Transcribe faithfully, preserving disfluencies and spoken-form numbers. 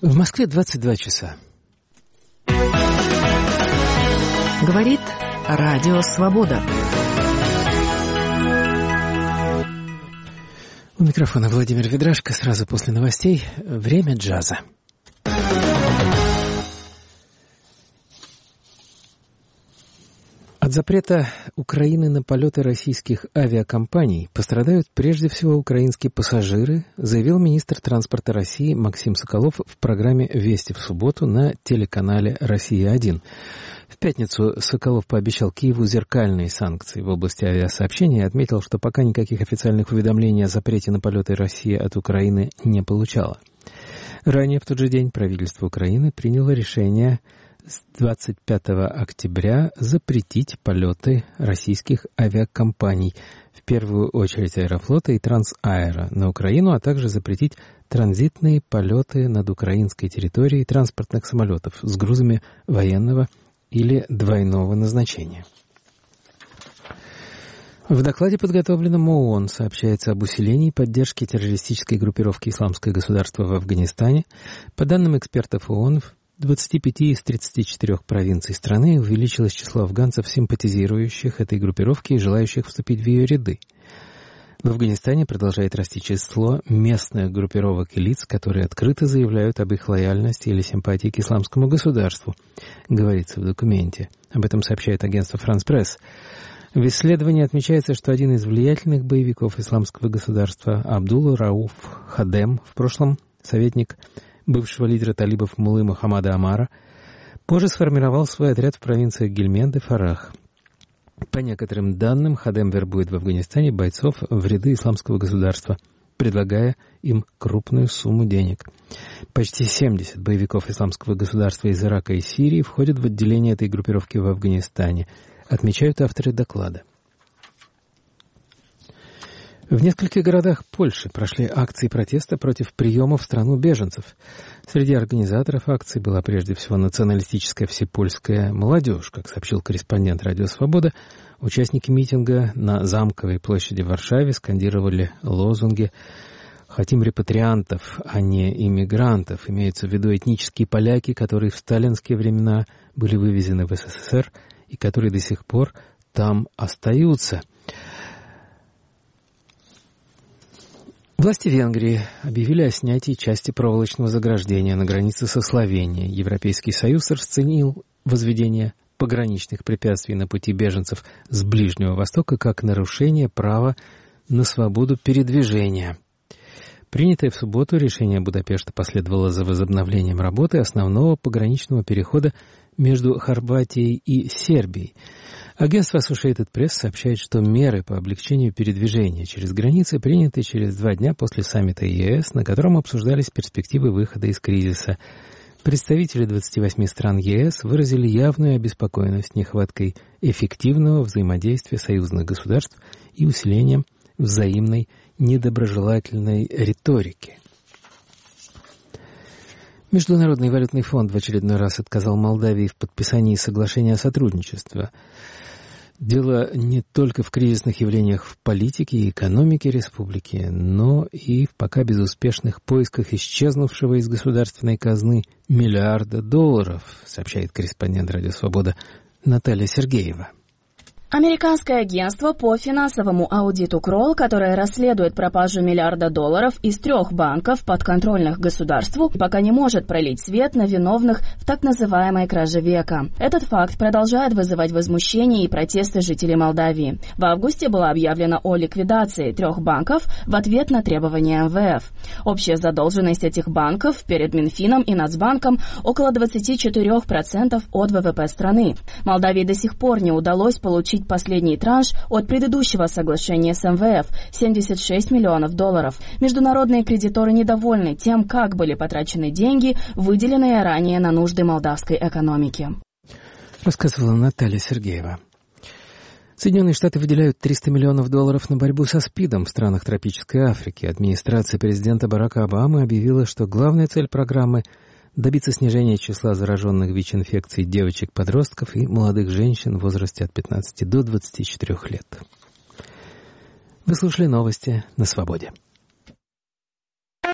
В Москве двадцать два часа. Говорит Радио Свобода. У микрофона Владимир Ведрашко. Сразу после новостей время джаза. От запрета Украины на полеты российских авиакомпаний пострадают прежде всего украинские пассажиры, заявил министр транспорта России Максим Соколов в программе «Вести в субботу» на телеканале «Россия-один». В пятницу Соколов пообещал Киеву зеркальные санкции в области авиасообщения и отметил, что пока никаких официальных уведомлений о запрете на полеты Россия от Украины не получала. Ранее в тот же день правительство Украины приняло решение с двадцать пятого октября запретить полеты российских авиакомпаний, в первую очередь Аэрофлота и Трансаэро, на Украину, а также запретить транзитные полеты над украинской территорией транспортных самолетов с грузами военного или двойного назначения. В докладе, подготовленном ООН, сообщается об усилении поддержки террористической группировки «Исламское государство» в Афганистане. По данным экспертов ООН, в двадцати пяти из тридцати четырёх провинций страны увеличилось число афганцев, симпатизирующих этой группировке и желающих вступить в ее ряды. В Афганистане продолжает расти число местных группировок и лиц, которые открыто заявляют об их лояльности или симпатии к исламскому государству, говорится в документе. Об этом сообщает агентство «Франс Пресс». В исследовании отмечается, что один из влиятельных боевиков исламского государства, Абдулла Рауф Хадем, в прошлом советник бывшего лидера талибов Муллы Мухаммада Омара, позже сформировал свой отряд в провинциях Гельменд и Фарах. По некоторым данным, Хадем вербует в Афганистане бойцов в ряды исламского государства, предлагая им крупную сумму денег. Почти семьдесят боевиков исламского государства из Ирака и Сирии входят в отделение этой группировки в Афганистане, отмечают авторы доклада. В нескольких городах Польши прошли акции протеста против приема в страну беженцев. Среди организаторов акций была прежде всего националистическая всепольская молодежь, как сообщил корреспондент «Радио Свобода». Участники митинга на Замковой площади в Варшаве скандировали лозунги «Хотим репатриантов, а не иммигрантов». Имеются в виду этнические поляки, которые в сталинские времена были вывезены в СССР и которые до сих пор там остаются. Власти Венгрии объявили о снятии части проволочного заграждения на границе со Словенией. Европейский Союз расценил возведение пограничных препятствий на пути беженцев с Ближнего Востока как нарушение права на свободу передвижения. Принятое в субботу решение Будапешта последовало за возобновлением работы основного пограничного перехода между Хорватией и Сербией. Агентство Associated Press сообщает, что меры по облегчению передвижения через границы приняты через два дня после саммита ЕС, на котором обсуждались перспективы выхода из кризиса. Представители двадцати восьми стран ЕС выразили явную обеспокоенность нехваткой эффективного взаимодействия союзных государств и усилением взаимной недоброжелательной риторики. Международный валютный фонд в очередной раз отказал Молдавии в подписании соглашения о сотрудничестве. Дело не только в кризисных явлениях в политике и экономике республики, но и в пока безуспешных поисках исчезнувшего из государственной казны миллиарда долларов, сообщает корреспондент «Радио Свобода» Наталья Сергеева. Американское агентство по финансовому аудиту Кролл, которое расследует пропажу миллиарда долларов из трех банков, подконтрольных государству, пока не может пролить свет на виновных в так называемой краже века. Этот факт продолжает вызывать возмущение и протесты жителей Молдавии. В августе было объявлено о ликвидации трех банков в ответ на требования эм вэ эф. Общая задолженность этих банков перед Минфином и Нацбанком около двадцать четыре процента от вэ вэ пэ страны. Молдавии до сих пор не удалось получить последний транш от предыдущего соглашения с эм вэ эф – семьдесят шесть миллионов долларов. Международные кредиторы недовольны тем, как были потрачены деньги, выделенные ранее на нужды молдавской экономики. Рассказывала Наталья Сергеева. Соединенные Штаты выделяют триста миллионов долларов на борьбу со СПИДом в странах тропической Африки. Администрация президента Барака Обамы объявила, что главная цель программы – добиться снижения числа зараженных ВИЧ-инфекцией девочек-подростков и молодых женщин в возрасте от пятнадцати до двадцати четырёх лет. Вы слушали новости на Свободе.